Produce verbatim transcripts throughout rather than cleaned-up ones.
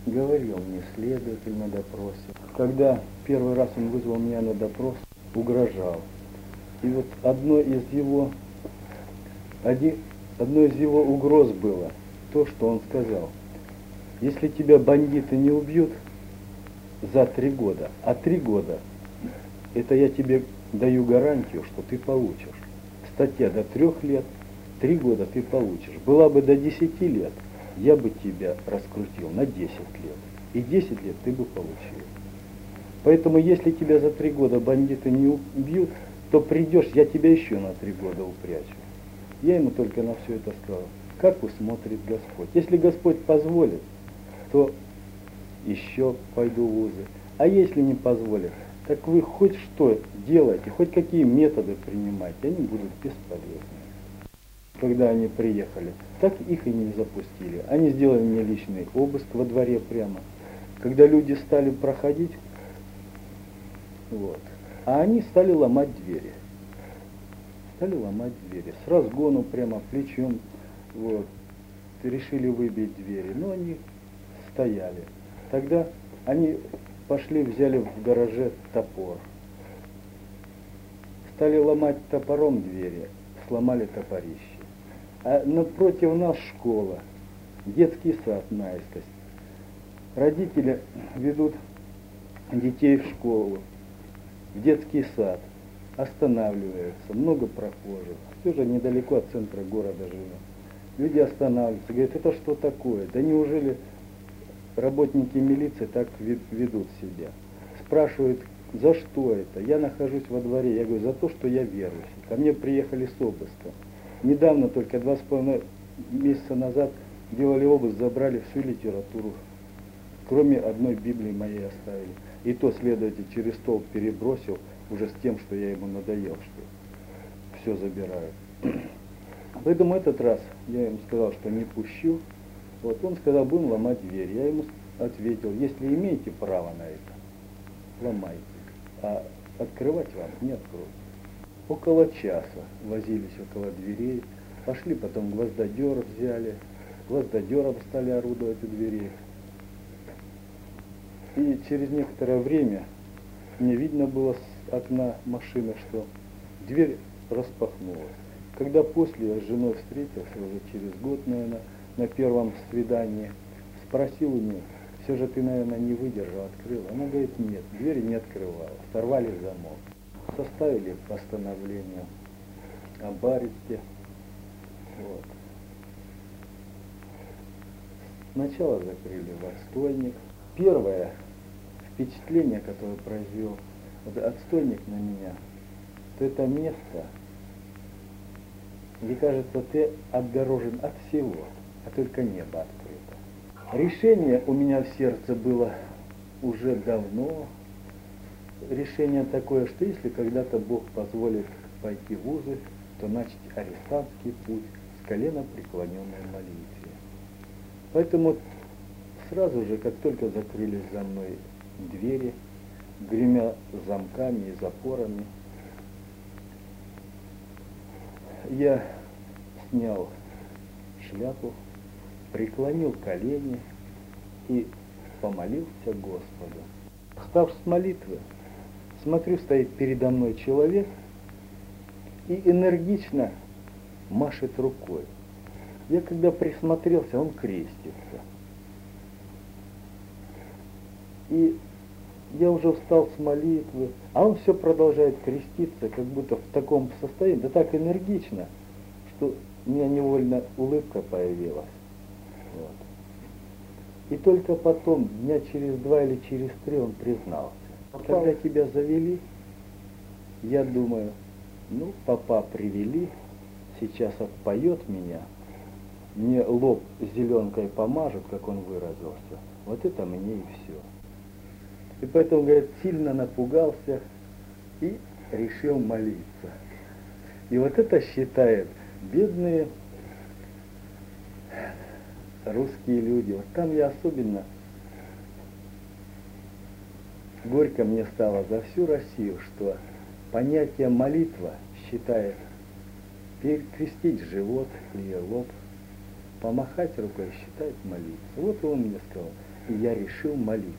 говорил мне следователь на допросе. Когда первый раз он вызвал меня на допрос, угрожал. И вот одно из его, один, одно из его угроз было то, что он сказал: если тебя бандиты не убьют за три года, а три года, это я тебе даю гарантию, что ты получишь. Статья до трех лет, три года ты получишь. Была бы до десяти лет, я бы тебя раскрутил на десять лет. И десять лет ты бы получил. Поэтому если тебя за три года бандиты не убьют, то придешь, я тебя еще на три года упрячу. Я ему только на все это сказал: как усмотрит Господь. Если Господь позволит, то еще пойду в вузы. А если не позволит, так вы хоть что делайте, хоть какие методы принимайте, они будут бесполезны. Когда они приехали, так их и не запустили. Они сделали мне личный обыск во дворе прямо. Когда люди стали проходить, вот, а они стали ломать двери. Стали ломать двери. С разгону прямо плечом, вот, решили выбить двери. Но они стояли. Тогда они пошли, взяли в гараже топор. Стали ломать топором двери, сломали топорище. А напротив нас школа, детский сад наискось. Родители ведут детей в школу, в детский сад, останавливаются, много прохожих. Все же недалеко от центра города живем. Люди останавливаются, говорят: это что такое? Да неужели работники милиции так ведут себя? Спрашивают: за что это? Я нахожусь во дворе. Я говорю: за то, что я верующий. Ко мне приехали с обыском. Недавно, только два с половиной месяца назад, делали обыск, забрали всю литературу. Кроме одной Библии моей оставили. И то следователь через стол перебросил уже с тем, что я ему надоел, что все забирают. Поэтому этот раз я ему сказал, что не пущу. Вот он сказал: будем ломать дверь. Я ему ответил: если имеете право на это, ломайте. А открывать вам не откроют. Около часа возились около дверей. Пошли потом гвоздодер взяли. Гвоздодером стали орудовать у дверей. И через некоторое время мне видно было с окна машины, что дверь распахнулась. Когда после я с женой встретился, уже через год, наверное, на первом свидании, спросил у нее: все же ты, наверное, не выдержал, открыл? Она говорит: нет, двери не открывала, сорвали замок. Составили постановление об аресте. Вот. Сначала закрыли в отстойник. Первое впечатление, которое произвел отстойник на меня, то это место, где, кажется, ты отгорожен от всего, а только небо открыто. Решение у меня в сердце было уже давно. Решение такое, что если когда-то Бог позволит пойти в вузы, то начать арестантский путь с колена преклоненной молитве. Поэтому сразу же, как только закрылись за мной двери, гремя замками и запорами, я снял шляпу, преклонил колени и помолился Господу. Встав с молитвы, смотрю, стоит передо мной человек и энергично машет рукой. Я когда присмотрелся, он крестится. И я уже встал с молитвы, а он все продолжает креститься, как будто в таком состоянии, да так энергично, что у меня невольно улыбка появилась. Вот. И только потом, дня через два или через три, он признался. Когда тебя завели, я думаю: ну, папа привели, сейчас отпоет меня, мне лоб зеленкой помажет, как он выразился. Вот это мне и все. И поэтому, говорит, сильно напугался и решил молиться. И вот это считают бедные русские люди. Вот там я особенно горько мне стало за всю Россию, что понятие молитва считает перекрестить живот или лоб, помахать рукой считает молиться. Вот он мне сказал: и я решил молиться.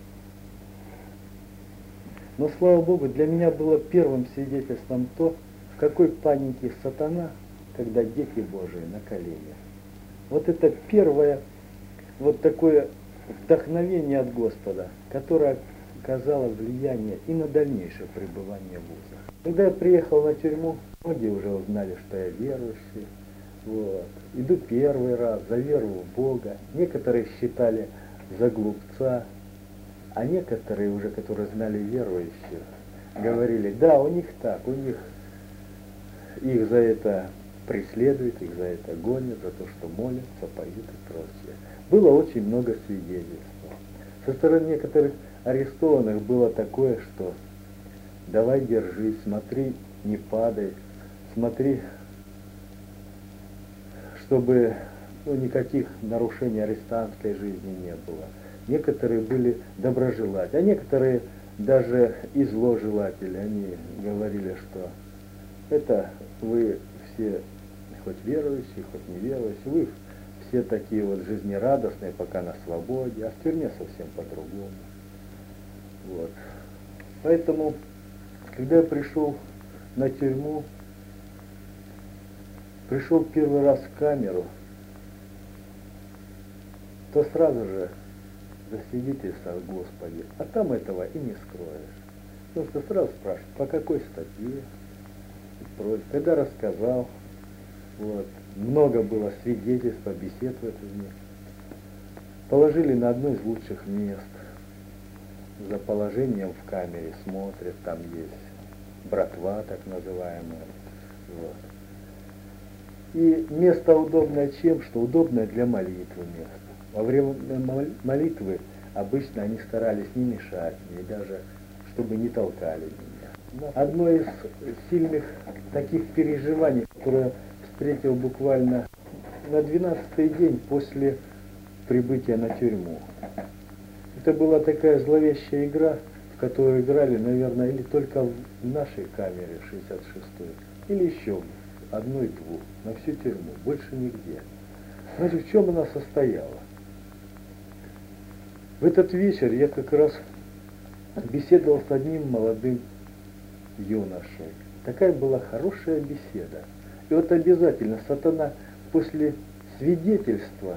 Но, слава Богу, для меня было первым свидетельством то, в какой панике сатана, когда дети Божии на коленях. Вот это первое вот такое вдохновение от Господа, которое оказало влияние и на дальнейшее пребывание в вузах. Когда я приехал на тюрьму, многие уже узнали, что я верующий. Вот. Иду первый раз за веру в Бога. Некоторые считали за глупца, а некоторые уже, которые знали верующих, говорили, да, у них так, у них их за это преследуют, их за это гонят, за то, что молятся, поют и прочее. Было очень много свидетельств. Со стороны некоторых арестованных было такое, что давай держись, смотри, не падай, смотри, чтобы ну, никаких нарушений арестантской жизни не было. Некоторые были доброжелатели, а некоторые даже и зложелатели. Они говорили, что это вы все, хоть верующие, хоть неверующие, вы все такие вот жизнерадостные, пока на свободе, а в тюрьме совсем по-другому. Вот. Поэтому, когда я пришел на тюрьму, пришел первый раз в камеру, то сразу же засвидетельствовал Господи, а там этого и не скроешь. Потому что сразу спрашивают, по какой статье, и прочее. Когда рассказал, вот, много было свидетельств, бесед в этом месте. Положили на одно из лучших мест. За положением в камере смотрят, там есть братва так называемая. Вот. И место удобное чем? Что удобное для молитвы место. Во время молитвы обычно они старались не мешать мне, даже чтобы не толкали меня. Одно из сильных таких переживаний, которое встретил буквально на двенадцатый день после прибытия на тюрьму. Это была такая зловещая игра, в которую играли, наверное, или только в нашей камере шестьдесят шестой, или еще в одной-двух, на всю тюрьму, больше нигде. Значит, в чем она состояла? В этот вечер я как раз беседовал с одним молодым юношей. Такая была хорошая беседа. И вот обязательно сатана после свидетельства,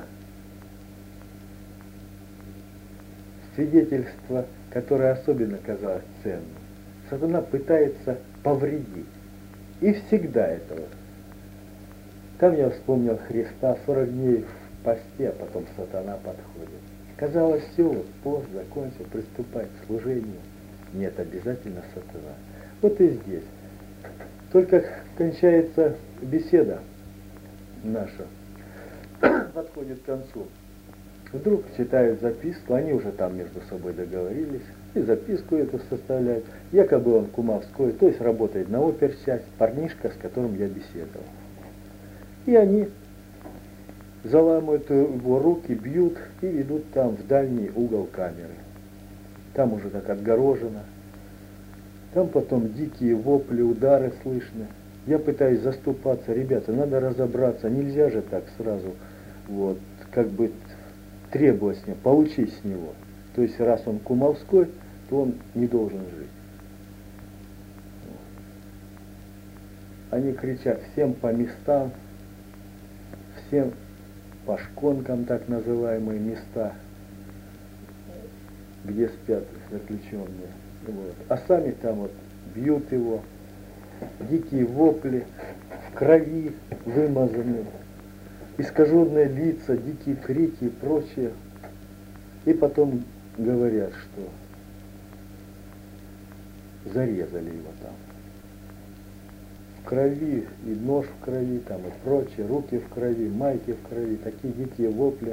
свидетельства, которое особенно казалось ценным, сатана пытается повредить. И всегда этого. Там я вспомнил Христа, сорок дней в посте, а потом сатана подходит. Казалось, все, вот пост закончил, приступать к служению. Нет, обязательно сатана. Вот и здесь. Только кончается беседа наша, подходит к концу. Вдруг читают записку, они уже там между собой договорились, и записку эту составляют. Якобы он кумовской, то есть работает на оперчасть, парнишка, с которым я беседовал. И они заламывают его руки, бьют и ведут там в дальний угол камеры. Там уже так отгорожено. Там потом дикие вопли, удары слышны. Я пытаюсь заступаться, ребята, надо разобраться, нельзя же так сразу, вот, как бы требовать с него, получить с него. То есть раз он кумовской, то он не должен жить. Они кричат всем по местам, всем по шконкам, так называемые места, где спят заключенные. Вот. А сами там вот бьют его, дикие вопли, в крови вымазаны, искаженные лица, дикие крики и прочее. И потом говорят, что зарезали его там. В крови, и нож в крови, там и прочее, руки в крови, майки в крови, такие дикие вопли.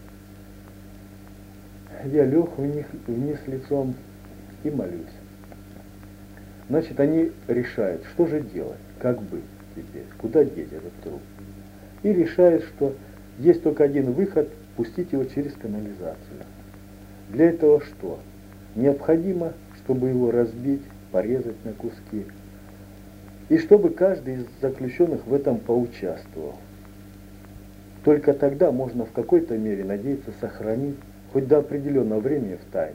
Я лег вниз, вниз лицом и молюсь. Значит, они решают, что же делать, как быть теперь, куда деть этот труп. И решают, что есть только один выход – пустить его через канализацию. Для этого что? Необходимо, чтобы его разбить, порезать на куски. И чтобы каждый из заключенных в этом поучаствовал. Только тогда можно в какой-то мере надеяться сохранить хоть до определенного времени в тайне.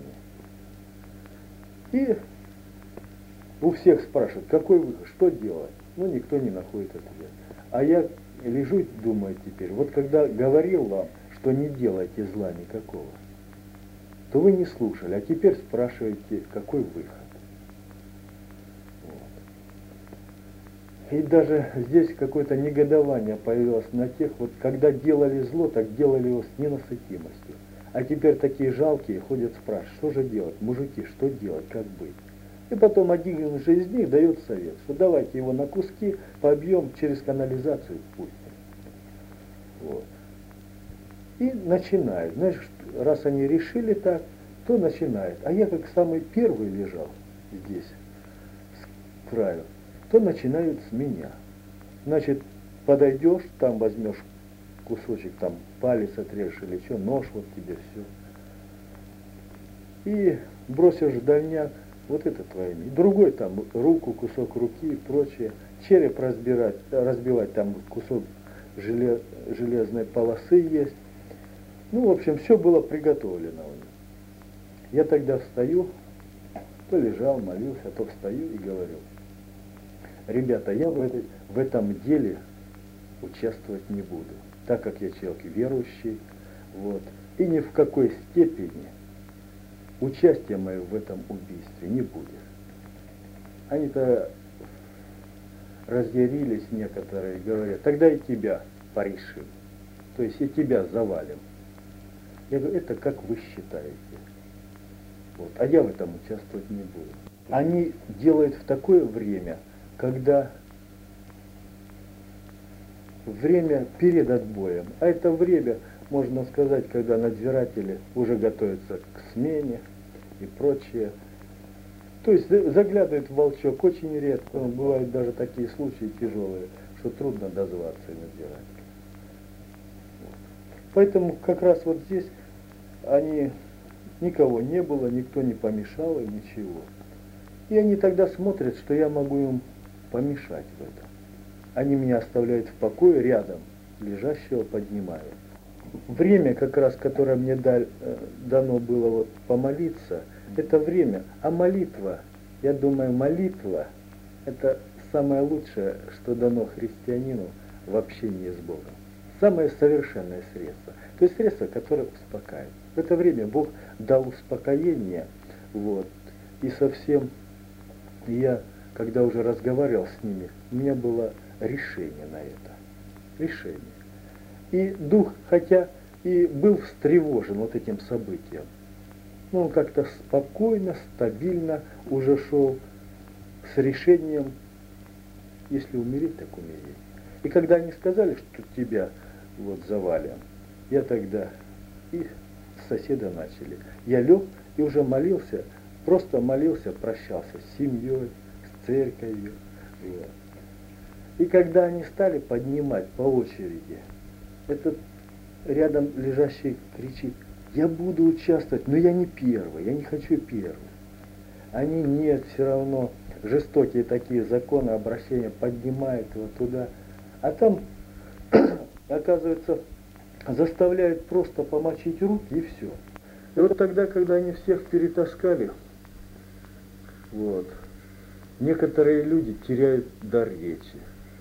И у всех спрашивают, какой выход, что делать? Ну, никто не находит ответ. А я лежу и думаю теперь, вот когда говорил вам, что не делайте зла никакого, то вы не слушали, а теперь спрашиваете, какой выход. Вот. И даже здесь какое-то негодование появилось на тех, вот когда делали зло, так делали его с ненасытимостью. А теперь такие жалкие ходят спрашивают, что же делать, мужики, что делать, как быть. И потом один же из них дает совет, что давайте его на куски побьем, через канализацию пустим. Вот. И начинают. Знаешь, раз они решили так, то начинают. А я как самый первый лежал здесь, с краю, то начинают с меня. Значит, подойдешь, там возьмешь кусочек, там палец отрежешь или что, нож вот тебе, все. И бросишь в дальняк, вот это твое имя. Другой там руку, кусок руки и прочее. Череп разбирать, разбивать, там кусок желез, железной полосы есть. Ну, в общем, все было приготовлено у них. Я тогда встаю, то лежал, молился, то встаю и говорю: ребята, я в, этой, в этом деле участвовать не буду, так как я человек верующий, вот, и ни в какой степени участие мое в этом убийстве не будет. Они-то разъярились некоторые, говорят, тогда и тебя порешим, то есть и тебя завалим. Я говорю, это как вы считаете. Вот. А я в этом участвовать не буду. Они делают в такое время, когда время перед отбоем. А это время, можно сказать, когда надзиратели уже готовятся к смене и прочее. То есть заглядывает в волчок очень редко. Бывают даже такие случаи тяжелые, что трудно дозваться надзирателя. Поэтому как раз вот здесь они, никого не было, никто не помешал им, ничего. И они тогда смотрят, что я могу им помешать в этом. Они меня оставляют в покое, рядом лежащего поднимают. Время, как раз, которое мне дано было вот помолиться, это время. А молитва, я думаю, молитва – это самое лучшее, что дано христианину в общении с Богом. Самое совершенное средство. То есть средство, которое успокаивает. В это время Бог дал успокоение. Вот, и совсем я, когда уже разговаривал с ними, у меня было решение на это. Решение. И дух, хотя и был встревожен вот этим событием, но он как-то спокойно, стабильно уже шел с решением, если умереть, так умереть. И когда они сказали, что тебя вот завалим, я тогда и с соседа начали. Я лег и уже молился, просто молился, прощался с семьей, с церковью. Вот. И когда они стали поднимать по очереди, этот рядом лежащий кричит: я буду участвовать, но я не первый, я не хочу первый. Они нет, все равно жестокие такие законы обращения, поднимают его туда. А там, оказывается, заставляют просто помочить руки и все. И вот тогда, когда они всех перетаскали, вот, некоторые люди теряют дар речи.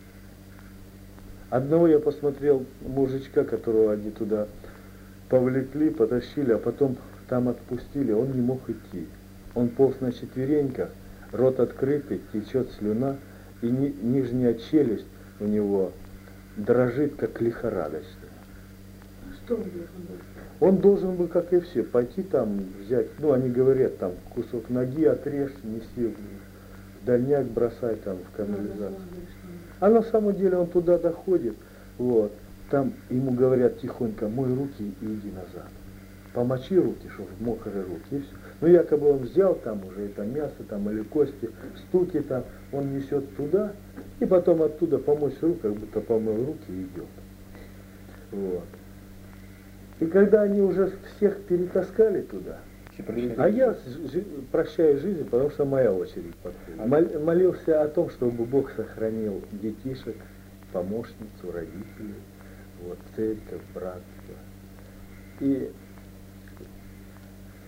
Одного я посмотрел, мужичка, которого они туда повлекли, потащили, а потом там отпустили, он не мог идти. Он полз на четвереньках, рот открытый, течет слюна, и ни, нижняя челюсть у него дрожит, как лихорадочная. Что он должен был? Он должен был, как и все, пойти там взять, ну они говорят, там кусок ноги отрежь, неси в дальняк, бросай там в канализацию. А на самом деле он туда доходит, вот, там ему говорят тихонько: мой руки и иди назад. Помочи руки, чтобы мокрые руки, и все. Ну якобы он взял там уже это мясо там или кости, стуки там, он несет туда, и потом оттуда помочь руки, как будто помыл руки и идет. Вот. И когда они уже всех перетаскали туда, а я прощаю жизнь, потому что моя очередь подходит. Молился о том, чтобы Бог сохранил детишек, помощницу, родителей, вот, церковь, братство. И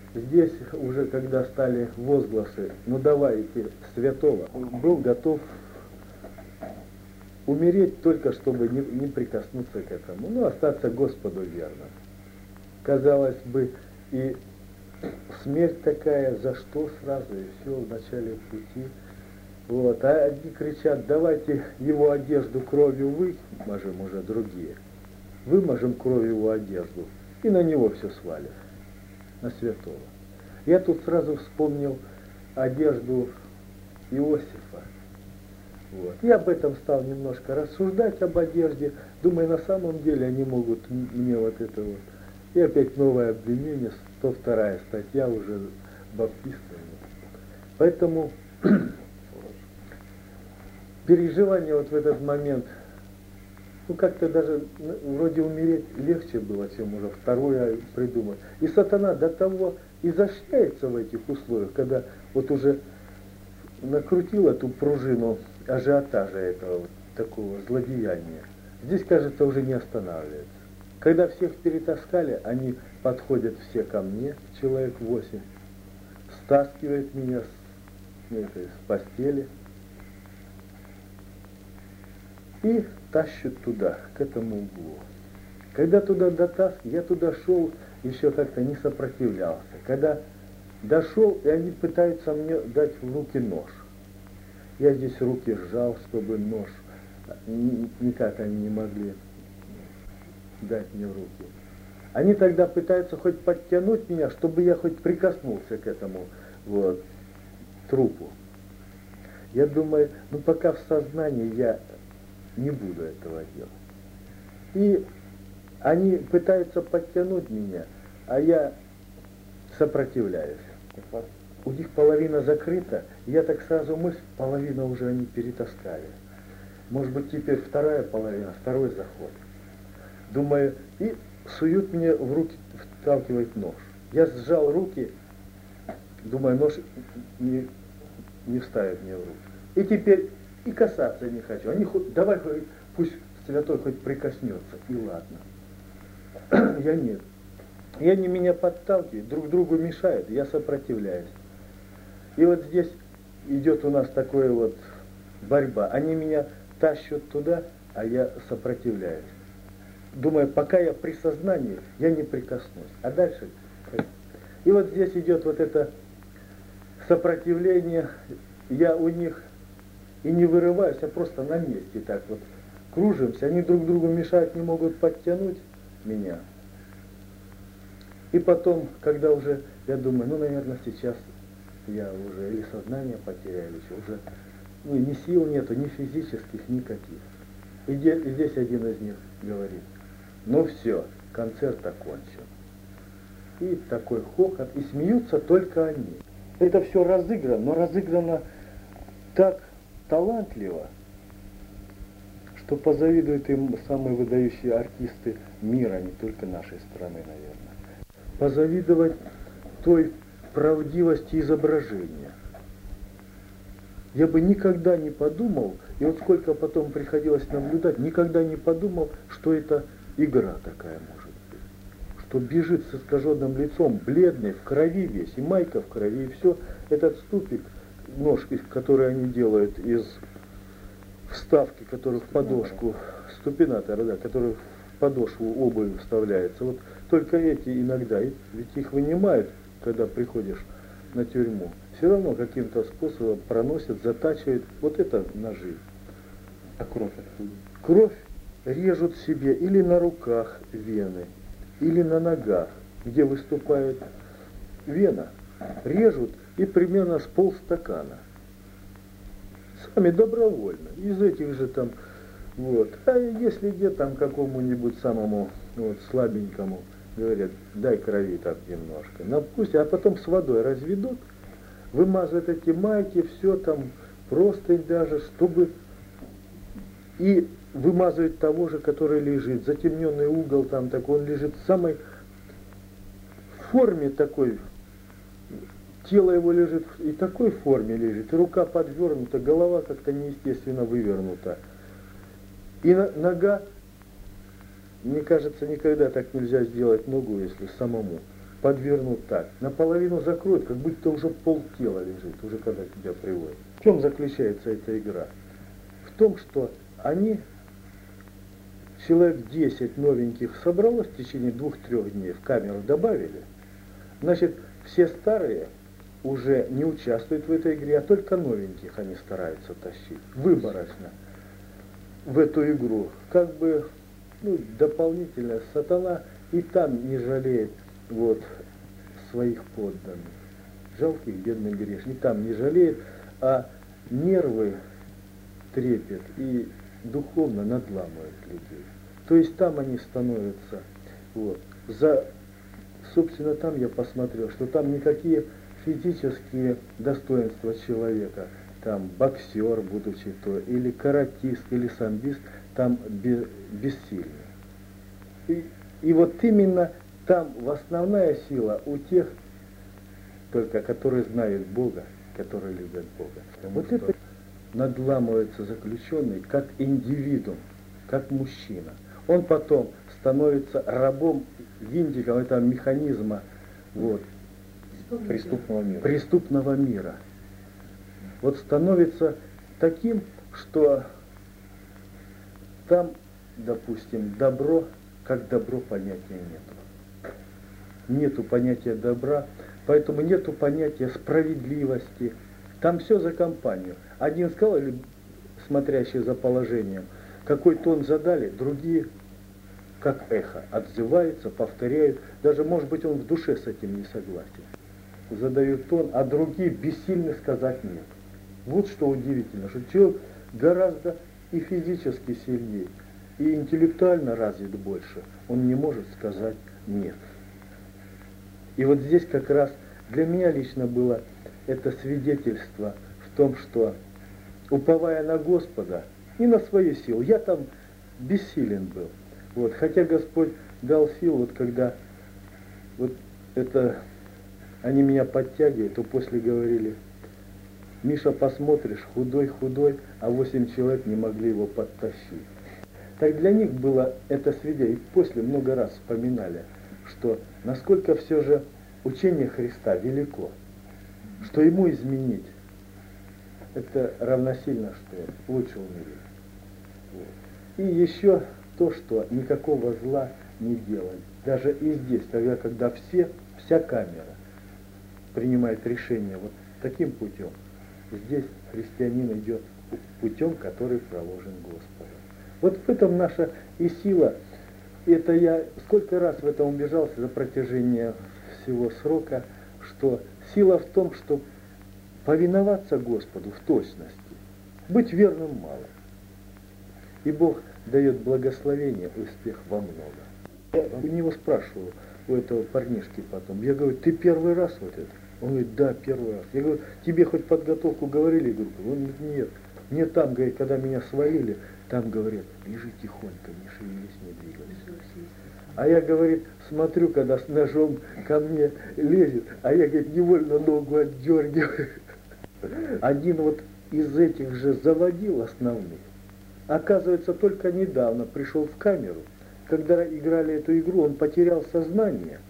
здесь уже, когда стали возгласы, ну давайте святого, был готов умереть только, чтобы не, не прикоснуться к этому, ну остаться Господу верным. Казалось бы, и смерть такая, за что сразу, и все в начале пути. Вот. А одни кричат, давайте его одежду кровью вымажем, уже другие. Вымажем кровью его одежду, и на него все свалим, на святого. Я тут сразу вспомнил одежду Иосифа. Вот. Я об этом стал немножко рассуждать, об одежде. Думаю, на самом деле они могут мне вот это вот. И опять новое обвинение, сто вторая статья уже баптистами. Поэтому переживание вот в этот момент, ну как-то даже ну, вроде умереть легче было, чем уже второе придумать. И сатана до того изощряется в этих условиях, когда вот уже накрутил эту пружину ажиотажа этого вот такого злодеяния. Здесь, кажется, уже не останавливается. Когда всех перетаскали, они подходят все ко мне, человек восемь, стаскивает меня с, это, с постели и тащат туда, к этому углу. Когда туда дотаскивали, я туда шел, еще как-то не сопротивлялся. Когда дошел, и они пытаются мне дать в руки нож. Я здесь руки сжал, чтобы нож, никак они не могли дать мне в руки. Они тогда пытаются хоть подтянуть меня, чтобы я хоть прикоснулся к этому вот трупу. Я думаю, ну пока в сознании я не буду этого делать. И они пытаются подтянуть меня, а я сопротивляюсь. У них половина закрыта, и я так сразу мысль, половина уже они перетаскали. Может быть, теперь вторая половина, второй заход. Думаю, и суют мне в руки, вталкивает нож. Я сжал руки, думаю, нож не, не вставит мне в руки. И теперь и касаться не хочу. Они хоть, давай, пусть святой хоть прикоснется, и ладно. Я нет. И они меня подталкивают, друг другу мешают, я сопротивляюсь. И вот здесь идет у нас такая вот борьба. Они меня тащат туда, а я сопротивляюсь. Думаю, пока я при сознании, я не прикоснусь. А дальше... И вот здесь идет вот это сопротивление. Я у них и не вырываюсь, а просто на месте так вот кружимся. Они друг другу мешают, не могут подтянуть меня. И потом, когда уже, я думаю, ну, наверное, сейчас я уже или сознание потеряю, или что, уже ну, ни сил нету, ни физических, никаких. И, де, и здесь один из них говорит, ну все, концерт окончен. И такой хохот, и смеются только они. Это все разыграно, но разыграно так талантливо, что позавидуют им самые выдающие артисты мира, не только нашей страны, наверное. Позавидовать той правдивости изображения. Я бы никогда не подумал, и вот сколько потом приходилось наблюдать, никогда не подумал, что это игра такая может быть. Что бежит с искаженным лицом, бледный, в крови весь, и майка в крови, и все. Этот ступик, нож, который они делают из вставки, который в подошку, ступинатора, да, который в подошву обуви вставляется. Вот только эти иногда, ведь их вынимают, когда приходишь на тюрьму, все равно каким-то способом проносят, затачивают. Вот это ножи. А кровь откуда? Кровь режут себе или на руках вены, или на ногах, где выступает вена. Режут и примерно с полстакана. Сами добровольно. Из этих же там, вот. А если где там какому-нибудь самому вот, слабенькому, говорят, дай крови так немножко. Ну, пусть, а потом с водой разведут, вымазывают эти майки, все там, простынь даже, чтобы и вымазывают того же, который лежит, затемненный угол там такой, он лежит в самой форме такой, тело его лежит и такой форме лежит, и рука подвернута, голова как-то неестественно вывернута. И на, нога, мне кажется, никогда так нельзя сделать ногу, если самому. подвернут так, наполовину закроют, как будто уже полтела лежит, уже когда тебя приводят. В чем заключается эта игра? В том, что они, человек десять новеньких собралось в течение двух-трех дней, в камеру добавили, значит, все старые уже не участвуют в этой игре, а только новеньких они стараются тащить, выборочно, в эту игру. Как бы, ну, дополнительно сатана и там не жалеет вот своих подданных, жалких бедных грешных, и там не жалеет, а нервы трепет и духовно надламывает людей. То есть там они становятся, вот, за, собственно, там я посмотрел, что там никакие физические достоинства человека, там боксер, будучи то, или каратист, или самбист, там бе, бессильны. И, и вот именно там основная сила у тех, только которые знают Бога, которые любят Бога. Потому вот что это надламывается заключенный как индивидуум, как мужчина. Он потом становится рабом, винтиком этого механизма вот, преступного мира. преступного мира. Вот становится таким, что там, допустим, добро, как добро понятия нету. Нету понятия добра, поэтому нету понятия справедливости. Там все за компанию. Один сказал, или смотрящий за положением, какой тон задали, другие, как эхо, отзываются, повторяют. Даже, может быть, он в душе с этим не согласен. Задают тон, а другие бессильны сказать нет. Вот что удивительно, что человек гораздо и физически сильнее, и интеллектуально развит больше. Он не может сказать нет. И вот здесь как раз для меня лично было это свидетельство в том, что, уповая на Господа и на свою силу, я там бессилен был. Вот, хотя Господь дал силу, вот когда вот это они меня подтягивают, то после говорили: Миша, посмотришь, худой-худой, а восемь человек не могли его подтащить. Так для них было это свидетельство, и после много раз вспоминали, что насколько все же учение Христа велико, что ему изменить, это равносильно, что лучше умереть. Вот. И еще то, что никакого зла не делать. Даже и здесь, тогда, когда все, вся камера принимает решение вот таким путем, здесь христианин идет путем, который проложен Господом. Вот в этом наша и сила. Это я сколько раз в этом убежался за протяжение всего срока, что сила в том, что повиноваться Господу в точности, быть верным мало. И Бог дает благословение, успех во много. Я у него спрашивал, у этого парнишки потом, я говорю, ты первый раз вот это? Он говорит, да, первый раз. Я говорю, тебе хоть подготовку говорили, группу? Он говорит, нет. Мне там, говорит, когда меня свалили, там говорят, лежи тихонько, не шевелись, не двигайся. А я, говорит, смотрю, когда с ножом ко мне лезет, а я, говорит, невольно ногу отдергиваю. Один вот из этих же заводил основных, оказывается, только недавно пришел в камеру. Когда играли эту игру, он потерял сознание.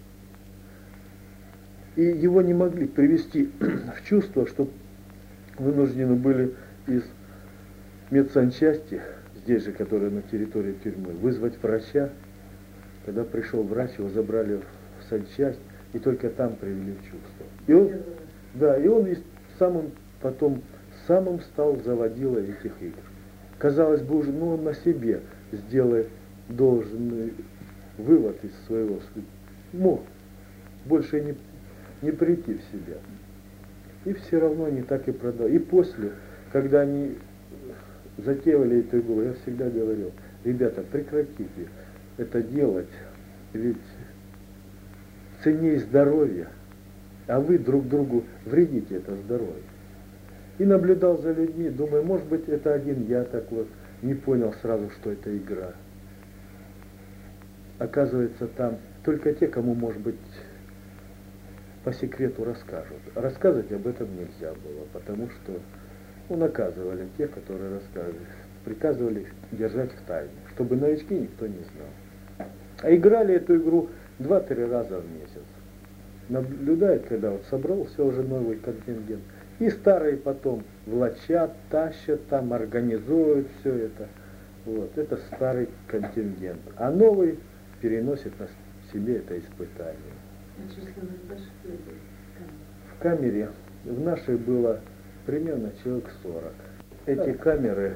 И его не могли привести в чувство, что вынуждены были из медсанчасти, здесь же, которая на территории тюрьмы, вызвать врача. Когда пришел врач, его забрали в санчасть, и только там привели в чувство. И он, да, и он самым, потом самым стал заводилой этих игр. Казалось бы, уже, ну, он на себе сделает должный вывод из своего, мог больше не, не прийти в себя. И все равно они так и продали. И после, когда они затеяли эту игру, я всегда говорил, ребята, прекратите это делать, ведь ценнее здоровье, а вы друг другу вредите это здоровье. И наблюдал за людьми, думаю, может быть, это один я так вот не понял сразу, что это игра. Оказывается, там только те, кому, может быть, по секрету расскажут. Рассказывать об этом нельзя было, потому что ну, наказывали тех, которые рассказывали, приказывали держать в тайне, чтобы новички никто не знал. А играли эту игру два-три раза в месяц. наблюдает, когда вот собрался уже новый контингент, и старые потом влачат, тащат, там организуют все это. Вот, это старый контингент. А новый переносит на себе это испытание. А численность ваших людей? В камере в нашей было примерно человек сорок. Эти камеры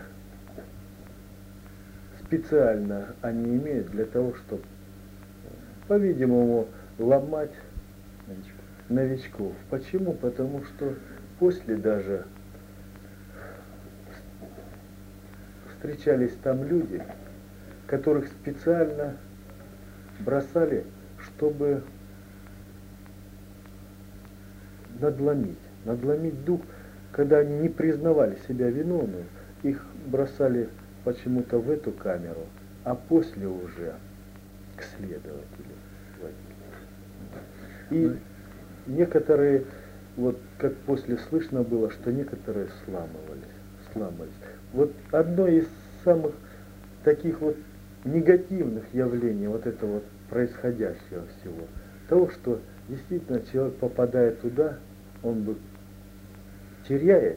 специально они имеют для того, чтобы, по-видимому, ломать новичков. новичков. Почему? Потому что после даже встречались там люди, которых специально бросали, чтобы надломить, надломить дух, когда они не признавали себя виновными, их бросали почему-то в эту камеру, а после уже к следователю водили. И некоторые, вот как после слышно было, что некоторые сламывались, сламывались. Вот одно из самых таких вот негативных явлений вот этого вот происходящего всего, того, что действительно человек, попадая туда, он бы теряет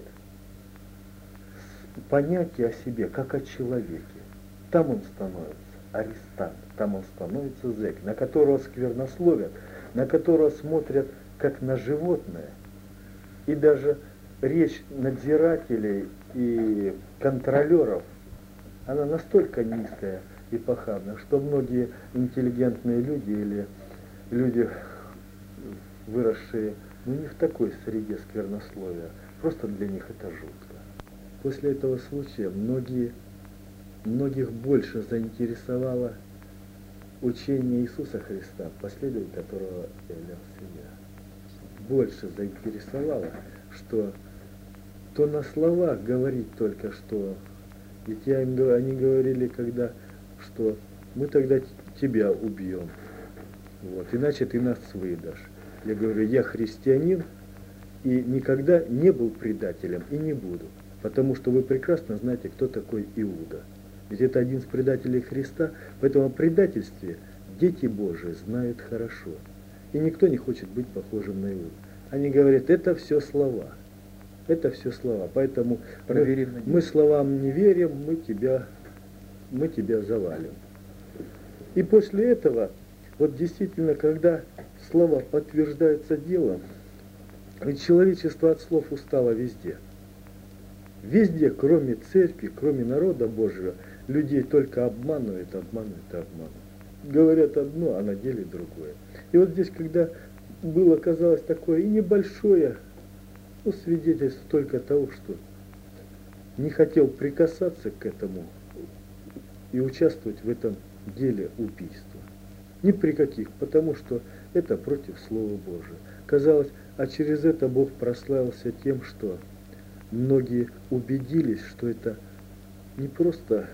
понятие о себе, как о человеке. Там он становится арестант, там он становится зэк, на которого сквернословят, на которого смотрят как на животное. И даже речь надзирателей и контролеров, она настолько низкая и похабная, что многие интеллигентные люди или люди, выросшие, ну не в такой среде сквернословия, просто для них это жутко. После этого случая многие, многих больше заинтересовало учение Иисуса Христа, последователем которого являлся я. Больше заинтересовало, что то на словах говорить только что, ведь я им, они говорили, когда, что мы тогда тебя убьем, вот, иначе ты нас выдашь. Я говорю, я христианин и никогда не был предателем и не буду, потому что вы прекрасно знаете, кто такой Иуда. Ведь это один из предателей Христа, поэтому о предательстве дети Божии знают хорошо. И никто не хочет быть похожим на Иуду. Они говорят, это все слова. Это все слова. Поэтому мы, мы словам не верим, мы тебя, мы тебя завалим. И после этого, вот действительно, когда слова подтверждаются делом, ведь человечество от слов устало везде. Везде, кроме церкви, кроме народа Божьего, людей только обманывают, обманывают, обманывают. Говорят одно, а на деле другое. И вот здесь, когда было, казалось, такое и небольшое, ну, свидетельство только того, что не хотел прикасаться к этому и участвовать в этом деле убийства. Ни при каких, потому что это против Слова Божия. Казалось, а через это Бог прославился тем, что многие убедились, что это не просто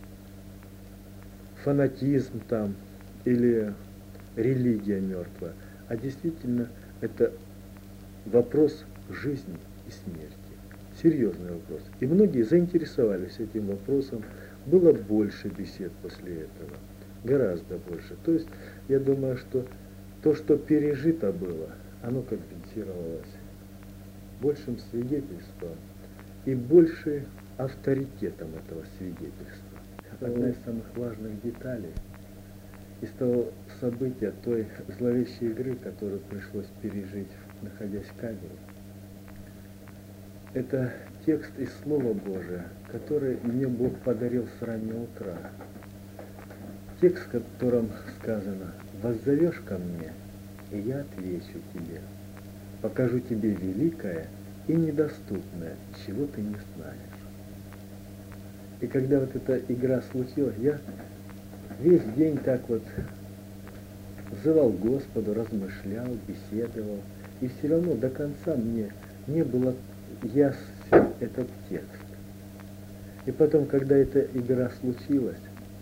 фанатизм там или религия мертвая, а действительно это вопрос жизни и смерти. Серьезный вопрос. И многие заинтересовались этим вопросом. Было больше бесед после этого. Гораздо больше. То есть, я думаю, что то, что пережито было, оно компенсировалось большим свидетельством и больше авторитетом этого свидетельства. Одна из самых важных деталей из того события, той зловещей игры, которую пришлось пережить, находясь в камере, это текст из Слова Божия, который мне Бог подарил с раннего утра. Текст, в котором сказано: «Воззовешь ко мне, и я отвечу тебе, покажу тебе великое и недоступное, чего ты не знаешь». И когда вот эта игра случилась, я весь день так вот взывал Господу, размышлял, беседовал, и все равно до конца мне не было ясен этот текст. И потом, когда эта игра случилась,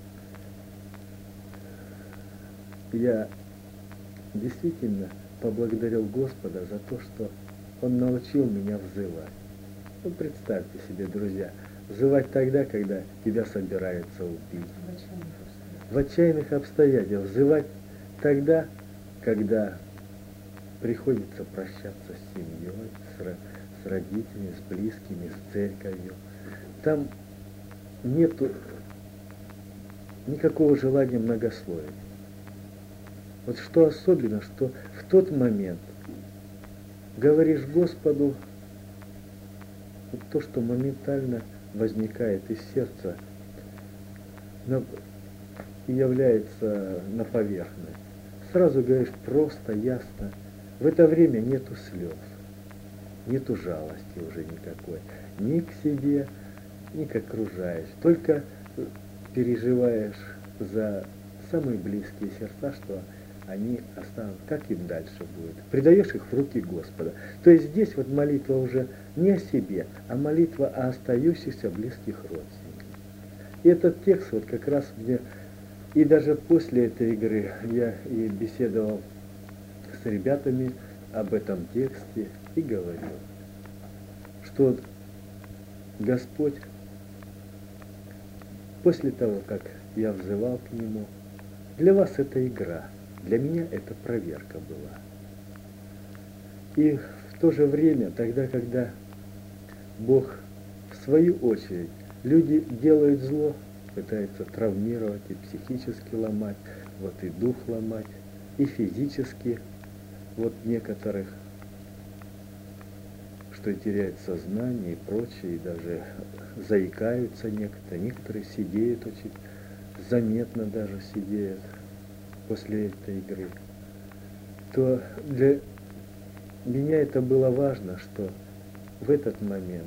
я действительно поблагодарил Господа за то, что Он научил меня взывать. Ну, представьте себе, друзья, взывать тогда, когда тебя собираются убить. В отчаянных обстоятельствах. Взывать тогда, когда приходится прощаться с семьей, с, ро- с родителями, с близкими, с церковью. Там нету никакого желания многословить. Вот что особенно, что в тот момент говоришь Господу вот то, что моментально возникает из сердца на, и является на поверхность. Сразу говоришь просто, ясно. В это время нету слез, нету жалости уже никакой. Ни к себе, ни к окружающим. Только переживаешь за самые близкие сердца, что они останут, как им дальше будет. Предаешь их в руки Господа. То есть здесь вот молитва уже не о себе, а молитва о остающихся близких родственниках. И этот текст вот как раз мне, и даже после этой игры я и беседовал с ребятами об этом тексте и говорил, что Господь после того, как я взывал к Нему, для вас это игра, для меня это проверка была. И в то же время, тогда, когда Бог, в свою очередь, люди делают зло, пытаются травмировать и психически ломать, вот и дух ломать, и физически, вот некоторых, что и теряют сознание и прочее, и даже заикаются некоторые, некоторые сидеют очень, заметно даже сидеют после этой игры, то для меня это было важно, что в этот момент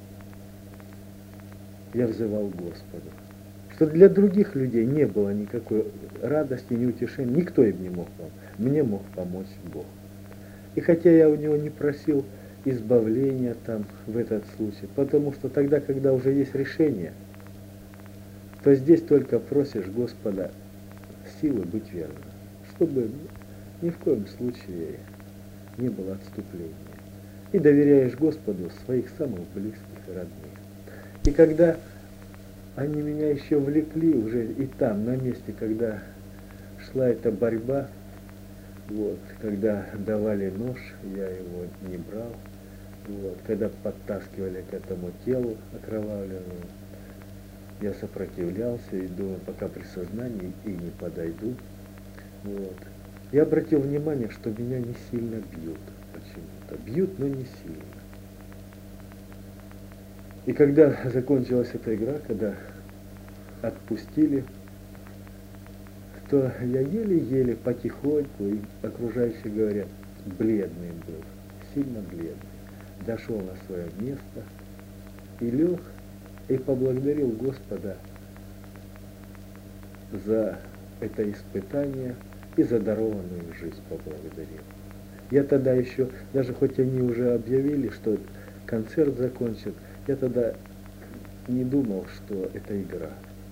я взывал Господу, что для других людей не было никакой радости, ни утешения, никто им не мог помочь, мне мог помочь Бог. И хотя я у Него не просил избавления там в этот случай, потому что тогда, когда уже есть решение, то здесь только просишь Господа силы быть верным, чтобы ни в коем случае не было отступления. И доверяешь Господу своих самых близких и родных. И когда они меня еще влекли уже и там, на месте, когда шла эта борьба, вот, когда давали нож, я его не брал, вот, когда подтаскивали к этому телу окровавленному, я сопротивлялся и думал, пока при сознании и не подойду. Вот. Я обратил внимание, что меня не сильно бьют почему-то. Бьют, но не сильно. И когда закончилась эта игра, когда отпустили, то я еле-еле потихоньку, и окружающие говорят, бледный был, сильно бледный. Дошел на свое место и лег, и поблагодарил Господа за это испытание и за дарованную жизнь поблагодарил. Я тогда еще, даже хоть они уже объявили, что концерт закончат, я тогда не думал, что это игра.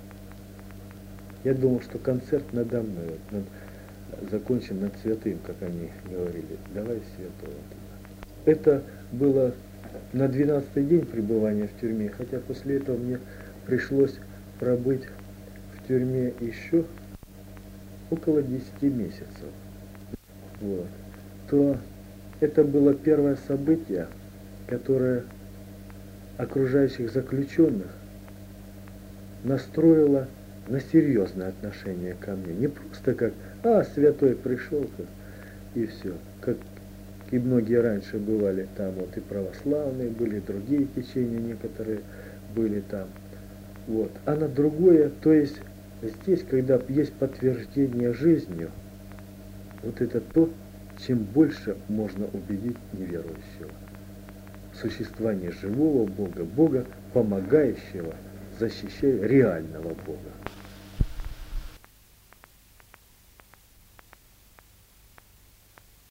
Я думал, что концерт надо мной, над, закончен над святым, как они говорили. Давай святого. Это было на двенадцатый день пребывания в тюрьме, хотя после этого мне пришлось пробыть в тюрьме еще около десяти месяцев. Вот. То это было первое событие, которое окружающих заключенных настроило на серьезное отношение ко мне. Не просто как, а, святой пришел, и все. Как и многие раньше бывали там, вот и православные были, другие течения некоторые были там. Вот. А на другое, то есть здесь, когда есть подтверждение жизнью, вот это то, чем больше можно убедить неверующего. Существование живого Бога, Бога, помогающего, защищая реального Бога.